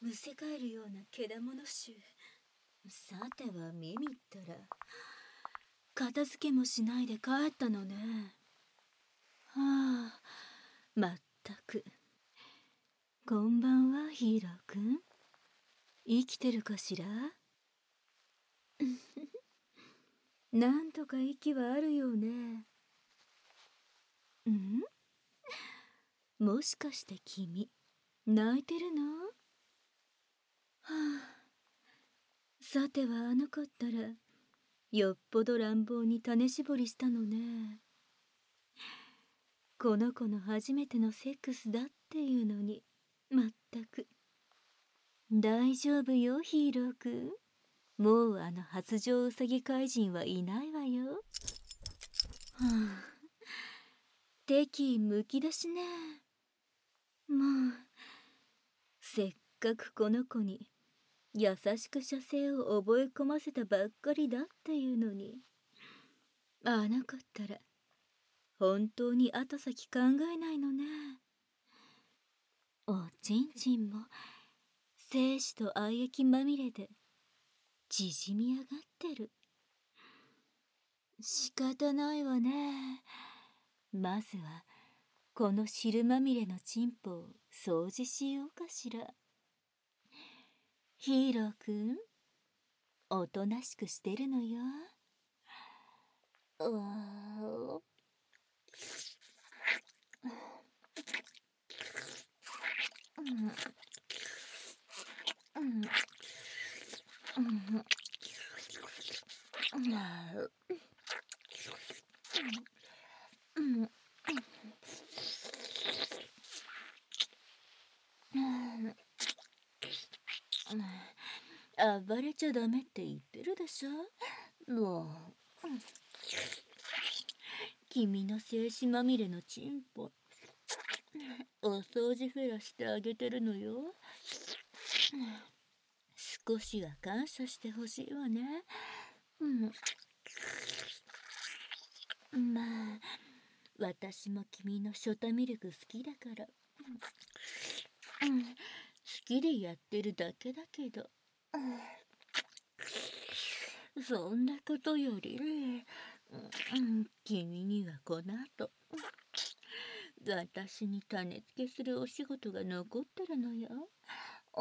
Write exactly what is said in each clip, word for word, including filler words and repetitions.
むせ返るようなけだもの臭。さては耳ったら片付けもしないで帰ったのね。はあ、まったく。こんばんは、ヒーローくん。生きてるかしら？なんとか息はあるよね。ん？もしかして君、泣いてるの？はあ、さてはあの子ったら、よっぽど乱暴に種絞りしたのね。この子の初めてのセックスだっていうのに、まったく。大丈夫よ、ヒーローくん。もうあの発情ウサギ怪人はいないわよ。はあ、敵意むき出しね。もう、せっかくこの子に優しく射精を覚え込ませたばっかりだっていうのに、あなかったら本当に後先考えないのね。おちんちんも精子と愛液まみれで縮み上がってる。仕方ないわね。まずはこの汁まみれのチンポを掃除しようかしら。ヒーローくん、おとなしくしてるのよ。うーうんうんうんうん暴れちゃダメって言ってるでしょ。もう君の精子まみれのチンポお掃除フェラしてあげてるのよ。少しは感謝してほしいわね。うん、まあ私も君のショタミルク好きだから、うん、好きでやってるだけだけど、うん、そんなことより、うん、君にはこの後私に種付けするお仕事が残ってるのよ。うん、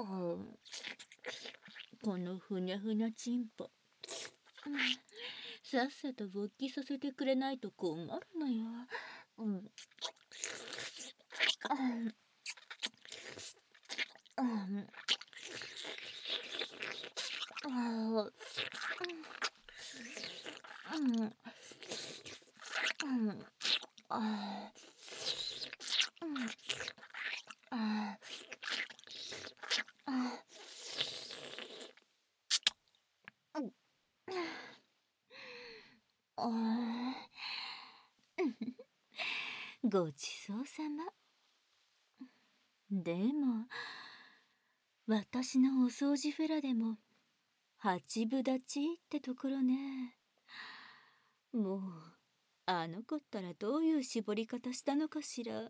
このふにゃふにゃチンポ、うん、さっさと勃起させてくれないと困るのよ。うん、うん、うん、ああ、うん、うん、ああ、うん、ああ、うん、ああ、ごちそうさま。でも、私のお掃除フェラでも八分立ちってところね。もうあの子ったらどういう絞り方したのかしら。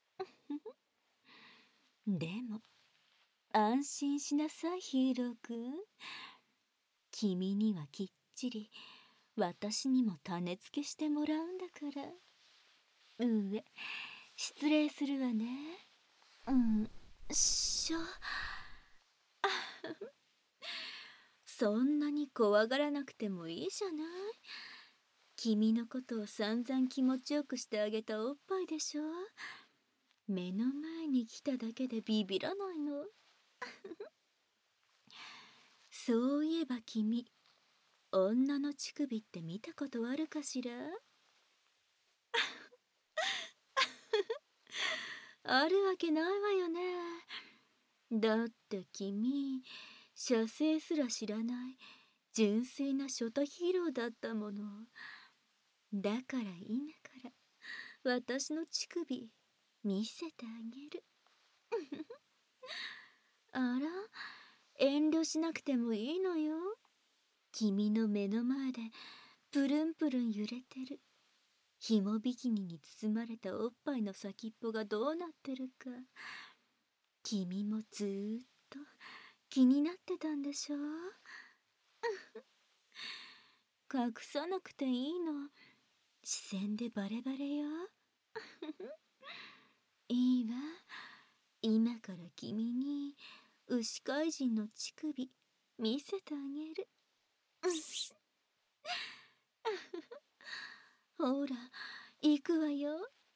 でも安心しなさい、ヒーローくん。君にはきっちり私にも種付けしてもらうんだから。うえ、失礼するわね。うん、しょ。そんなに怖がらなくてもいいじゃない。君のことを散々気持ちよくしてあげたおっぱいでしょ。目の前に来ただけでビビらないの。そういえば君、女の乳首って見たことあるかしら？あるわけないわよね。だって君、射精すら知らない純粋なショタヒーローだったもの。だから今から私の乳首見せてあげる。あら、遠慮しなくてもいいのよ。君の目の前でプルンプルン揺れてる紐ビキニに包まれたおっぱいの先っぽがどうなってるか、君もずーっと気になってたんでしょ。隠さなくていいの。視線でバレバレよ。いいわ。今から君に牛怪人の乳首見せてあげる。ほら、行くわよ。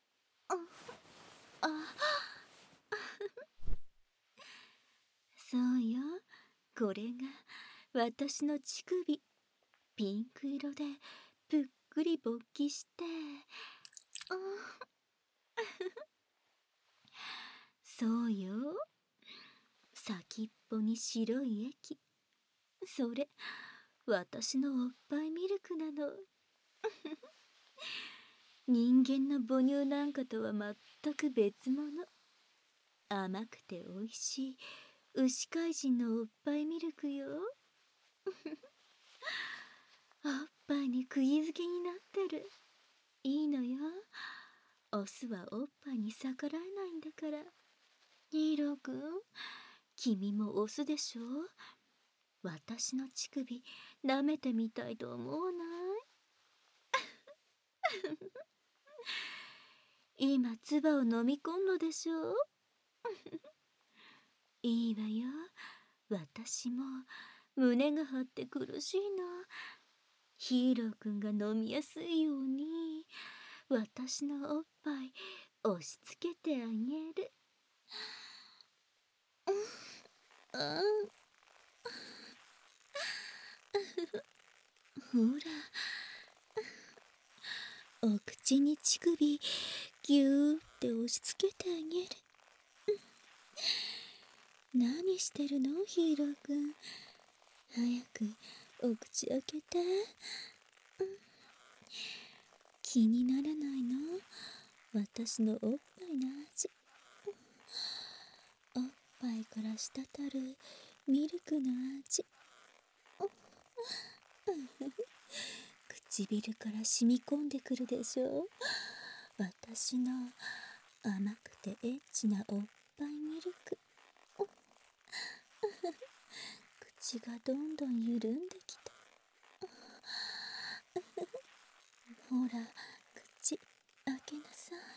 あ、そうよ。これが私の乳首。ピンク色でぷっくり勃起して。そうよ。先っぽに白い液。それ、私のおっぱいミルクなの。人間の母乳なんかとは全く別物。甘くておいしい牛怪人のおっぱいミルクよ。おっぱいに釘付けになってる。いいのよ。オスはおっぱいに逆らえないんだから。ヒーローくん、君もオスでしょ。私の乳首舐めてみたいと思わない？今唾を飲み込んのでしょ。いいわよ。私も胸が張って苦しいの。ヒーローくんが飲みやすいように私のおっぱい押し付けてあげる。あほら、お口に乳首ぎゅーって押し付けてあげる。何してるのヒーローくん。早くお口開けて。気にならないの？私のおっぱいの味。おっぱいから滴るミルクの味。唇から染み込んでくるでしょ。私の甘くてエッチなおっぱいミルク。口がどんどん緩んできた。ほら、口開けなさい。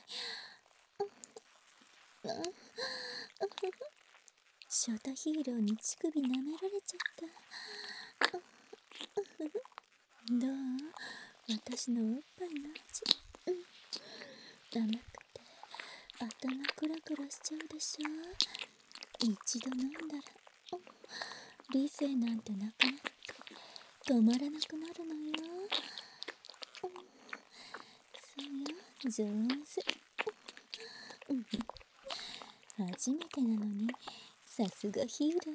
ショタヒーローに乳首舐められちゃった。どう？私のおっぱいの味。甘くて頭クラクラしちゃうでしょ。一度飲んだら理性なんてなくなって止まらなくなるのよ。そうよ、上手。初めてなのにさすがヒーロー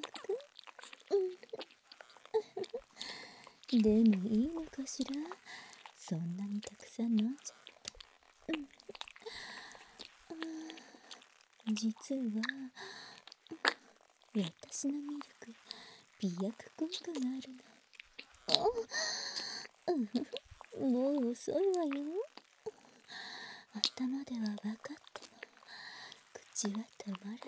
くん。でもいいのかしら。そんなにたくさん飲んじゃった。実は私のミルク美薬効果があるの。もう遅いわよ。頭では分かっても口は止まらない。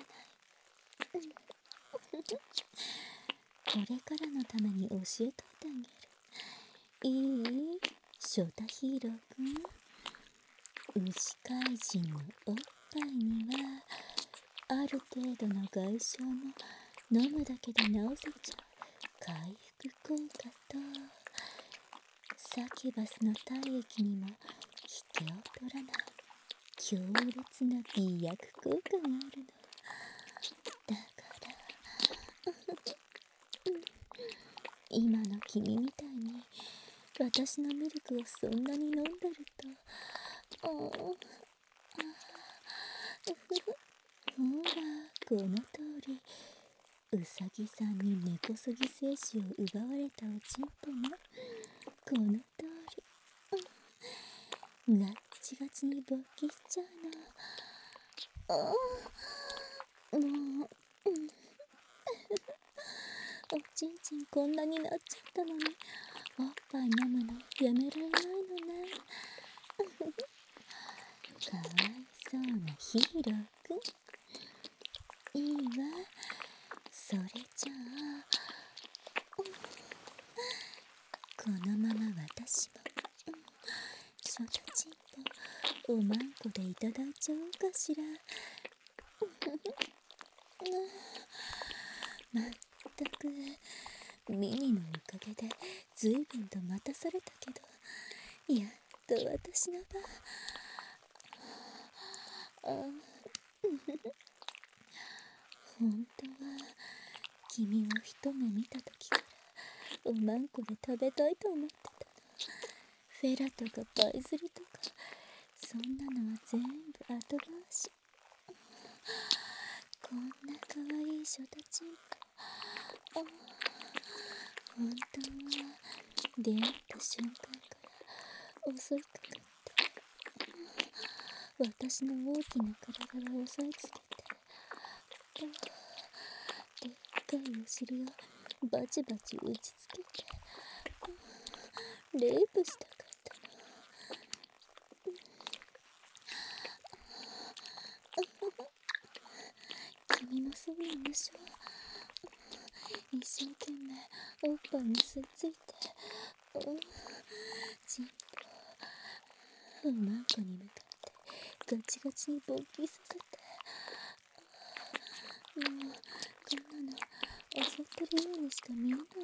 これからのために教えといてあげる。いい？ショタヒーローくん。牛怪人のおっぱいにはある程度の外傷も飲むだけで治せちゃう回復効果と、サキュバスの体液にも引けを取らない強烈な美薬効果があるの。だから今の君みたいに私のミルクをそんなに飲んでると、ほらこの通り、うさぎさんに根こそぎ精子を奪われたおちんぽもこの通りガッチガチに勃起しちゃうの。もう、おちんちんこんなになっちゃったのにおっぱい飲むのやめられないのね。かわいそうなヒーローくん。いいわ、そそれじゃあ、このまま私も、うん、ショタチンポおまんこでいただいちゃおうかしら。まったくミニのおかげでずいぶんと待たされたけど、やっと私の番。あ本当は君を一目見た時からおまんこで食べたいと思ってたの。フェラとかパイズリとかそんなのは全部後回し。こんな可愛いショタチンポ、本当は出会った瞬間から襲いかかって私の大きな体を押さえつけて、でっかいお尻をバチバチ打ちつけてレイプしたかったの。君もそうなんでしょ。一生懸命おっぱいに吸いついて、ちんぽおまんこに向かってガチガチに勃起させて、もうこんなの襲ってるようにしか見えないわよ。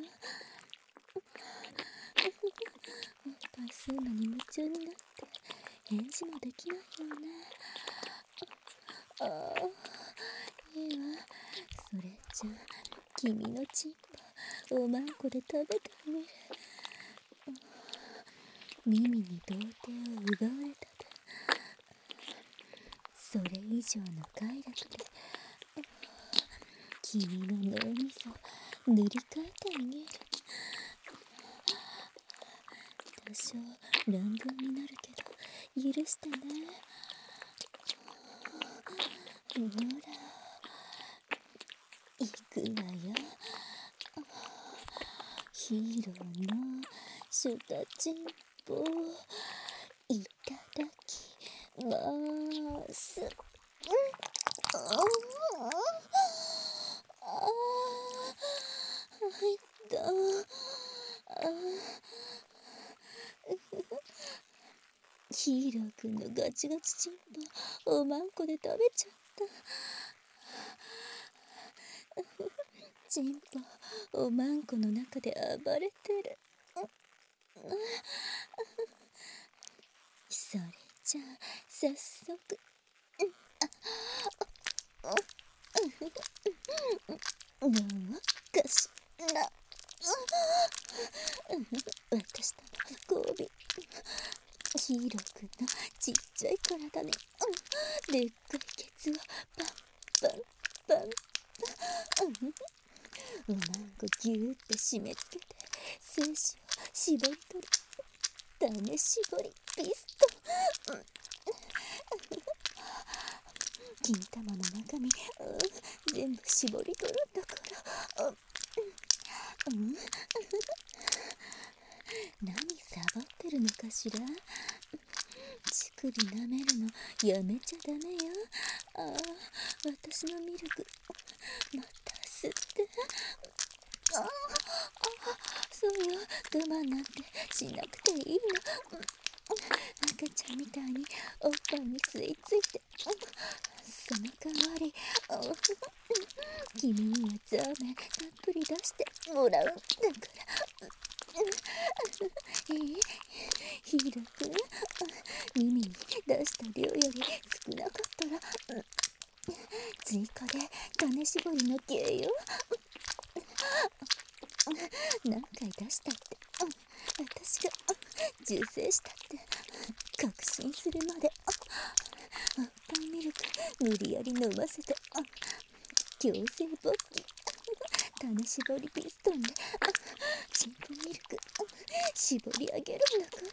おっぱい吸うのに夢中になって返事もできないよね。ああ、いいわ。それじゃあ君のチンポおまんこで食べてみる。耳に童貞を奪われたと、それ以上の快楽で君の脳みそ塗り替えてあげる。多少乱暴になるけど許してね。ほら行くわよ。ヒーローのシュタチンポいただきます。うん、ああ、入った。あヒーローくんのガチガチチンポおまんこで食べちゃった。チンポおまんこの中で暴れてる。それじゃあ早速、どうかしら。私との交尾、ヒーローくんのちっちゃい体に、うん、でっかいケツをパンパンパンパン、うん、おまんこぎゅーって締め付けて精子を絞り取る種絞りピストン、うん、金玉の中身、うん、全部絞り取るんだから、うん、うん、何サボってるのかしら。乳首舐めるのやめちゃダメよ。ああ、私のミルクまた吸って。ああ、そうよ、我慢なんてしなくていいの。赤ちゃんみたいにおっぱいに吸い付いて、その代わり君にはザーメンたっぷり出してもらうんだから。えー、ヒーローくん、耳に出した量より少なかったら、追加で種絞りの刑よ。何回出したって、私が受精したって確信するまでおっぱいミルク無理やり飲ませて、強制勃起種絞りピストンでチンポミルク絞り上げるんだから。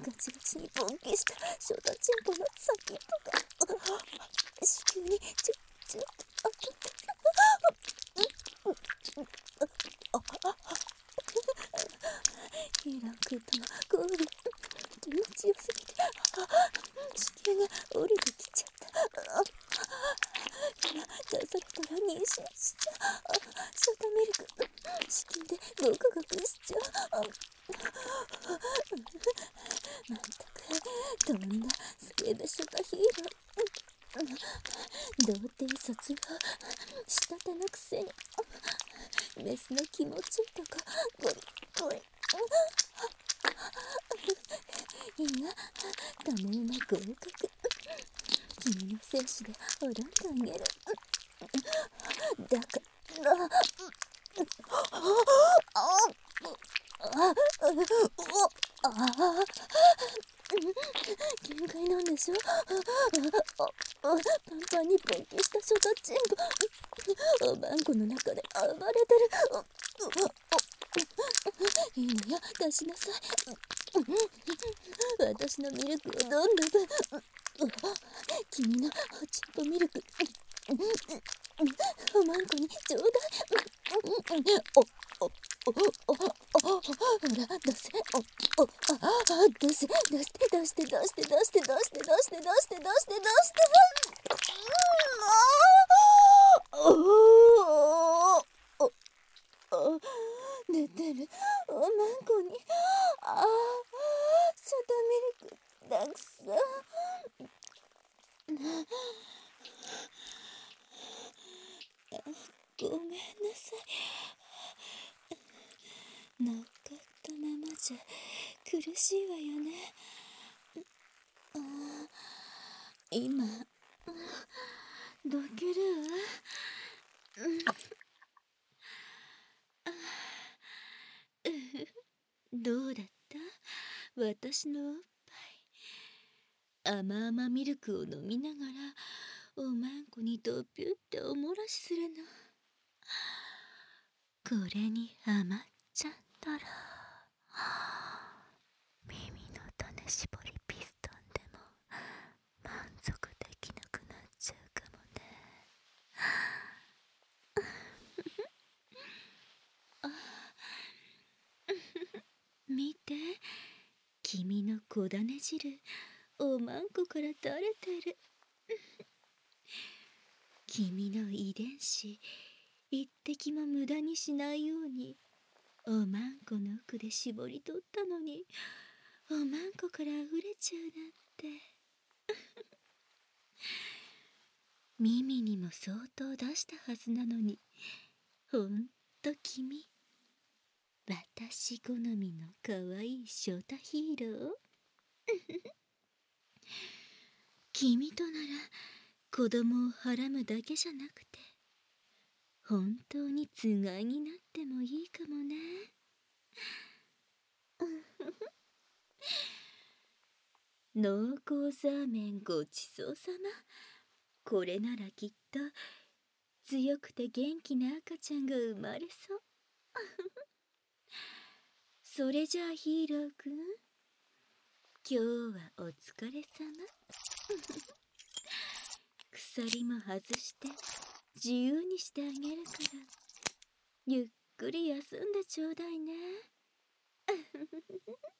ガチガチにボンキしたショタチンポの先っぽが子宮にちょちょっと当たってヒーロー君との交流気持ちよすぎて子宮が降りてきちゃった。今出されたら妊娠しちゃう。ショタミルク子宮でゴクゴクしちゃう。まったくとんだスケベショタヒーロー。童貞卒業したてのくせにメスの気持ちとかゴリゴリ。いいがダメ馬合格。君の精子でおらんであげる。だから限界なんでしょ。パンパンにポンキしたショタチンポおばんこの中で暴れてる。いいのよ出しなさい。私のミルクを飲んだ分君のおちんぽミルクおまんこにちょうだい。おおおおおほら出せ。おおあ出せ出して出して出して出して出して出して出して出して出して出しておおお寝てるおまんこにあショタミルクたくさん。ごめんなさい。乗っかったままじゃ苦しいわよね。あ今どけるどうだった私のおっぱい。甘々ミルクを飲みながらおまんこにドピュっておもらしするの。これにハマっちゃったら耳の種絞りピストンでも満足できなくなっちゃうかもね。見て君の小種汁おまんこから垂れてる。君の遺伝子一滴も無駄にしないようにおまんこの奥で絞り取ったのにおまんこから溢れちゃうなんて。耳にも相当出したはずなのにほんと君私好みのかわいいショタヒーロー。君となら子供をはらむだけじゃなくて本当につがいになってもいいかもね。濃厚ザーメンごちそうさま。これならきっと強くて元気な赤ちゃんが生まれそう。それじゃあヒーローくん今日はお疲れさま。鎖も外して自由にしてあげるからゆっくり休んでちょうだいね。